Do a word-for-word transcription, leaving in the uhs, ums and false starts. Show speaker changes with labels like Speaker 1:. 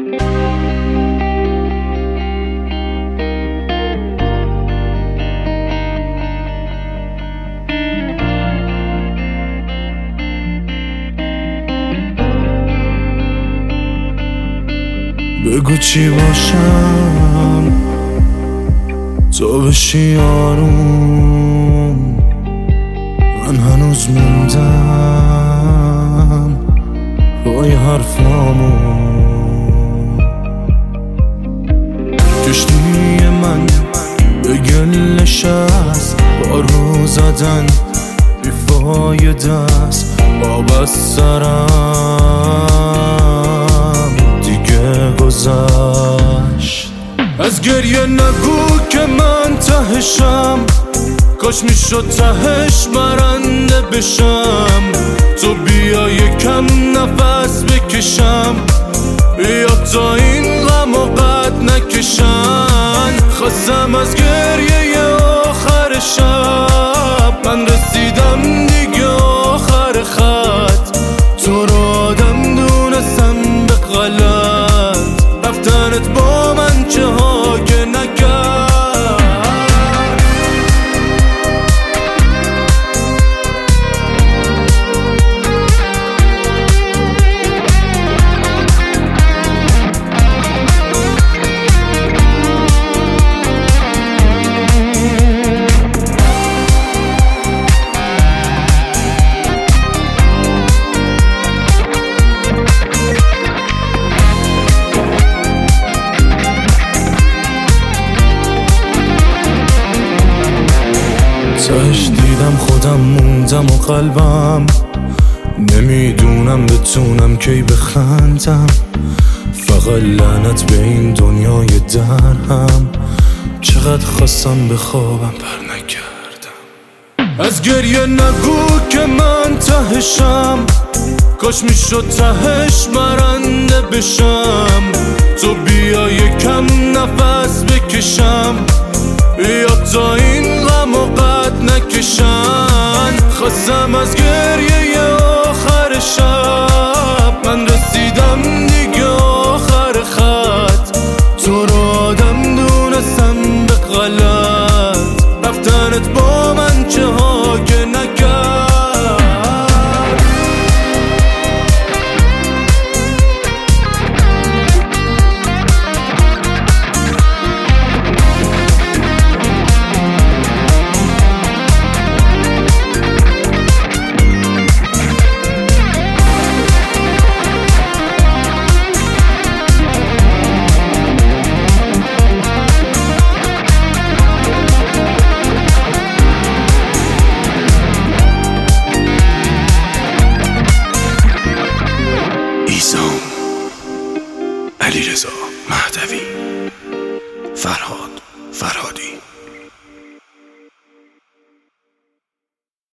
Speaker 1: بگو چی باشم تو بشی آروم، من هنوز موندم پای حرفامون. کشتی من به گل نشست، پارو زدن بیفایده است، آب از سرم دیگه گذشت. از گریه نگو که من تهشم، کاش میشد تهش برنده بشم. تو بیا یکم نفس بکشم، بیا تا این غم و قد نکشن. خواستم از گریه آخر شب، من رسیدم دیگه آخر خط. تو رو آدم دونستم به غلط، رفتنت با من چه ها که نکرد. تهش دیدم خودم موندم و قلبم، نمیدونم بتونم کی بخندم. فقط لعنت به این دنیای درهم، چقدر خواستم بخوابم پر نکردم. از گریه نگو که من تهشم، کاش میشد تهش برنده بشم. تو بیا یکم نفس بکشم، بیا تا این غم و قد نکشن. خواستم از گریه آخر شب، من رسیدم دیگه آخر خط. تو رو آدم دونستم به غلط، رفتنت با من چه ها که نکرد.
Speaker 2: علیرضا مهدوی، فرهاد فرهادی.